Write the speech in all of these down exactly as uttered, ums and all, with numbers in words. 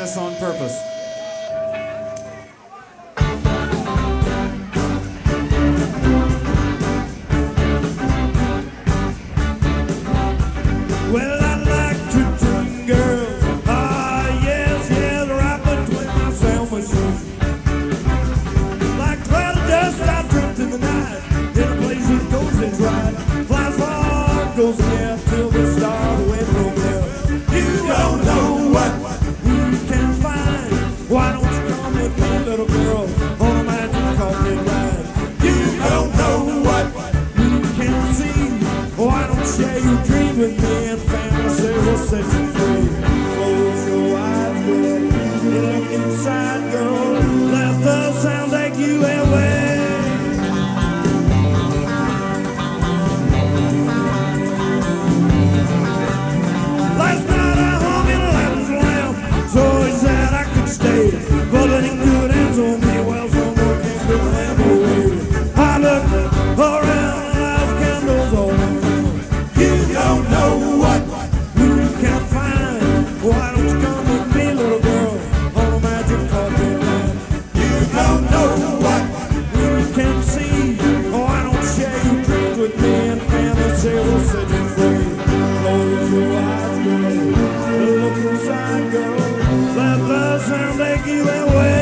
this on purpose. Well, I like to drink, girl. Ah, yes, yes, right between my sandwiches. Like cloud of dust, I drift in the night. In a place that goes and right. Flies far, goes yeah, till the stars away from here. You don't know what we can find. Why don't you come with me, little girl, on a magic carpet ride? You don't know what we can see. Why don't you share your dreams with me and fantasy will set you free? Close your eyes, girl. Look inside, girl. Let the sound take you away. Last night I hung in a lamp, lamp, so he said I could stay. But it ain't good hands on me. Well, someone came to lamp away. I looked around and light candles all around. You don't know what we can find. Why don't you come with me, little girl, on a magic carpet ride? You don't know what we can see. Why don't you share your dreams with me and fantasy will set you free? Close your eyes, girl. Look inside, girl. Let the sound take you away.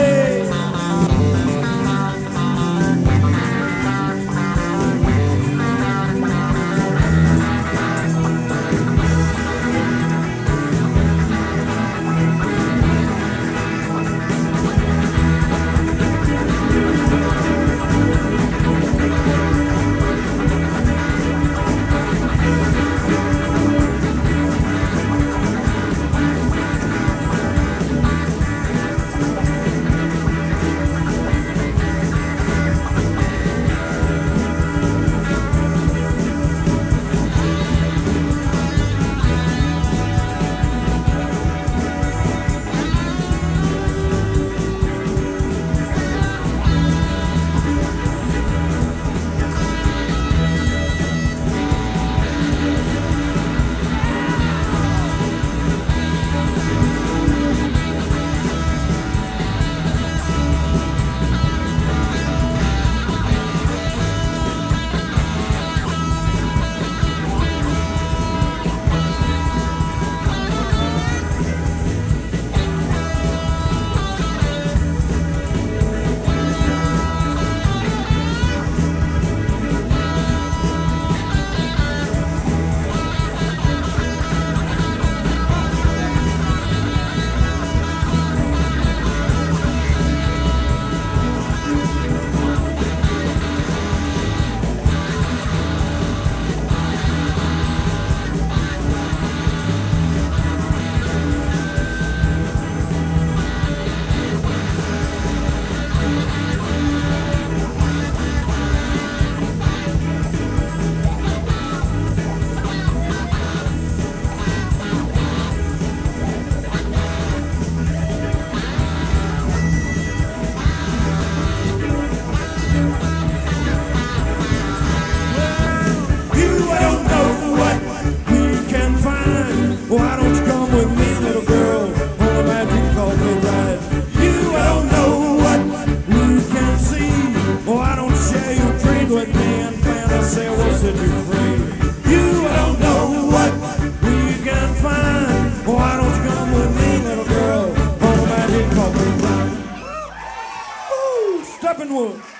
Why don't you come with me, little girl, on a magic carpet ride? You don't know what we can see. Why don't you share your dreams with me and fantasy will set you free? You don't know what we can find. Why don't you come with me, little girl, on a magic carpet ride? Woo! Steppenwood.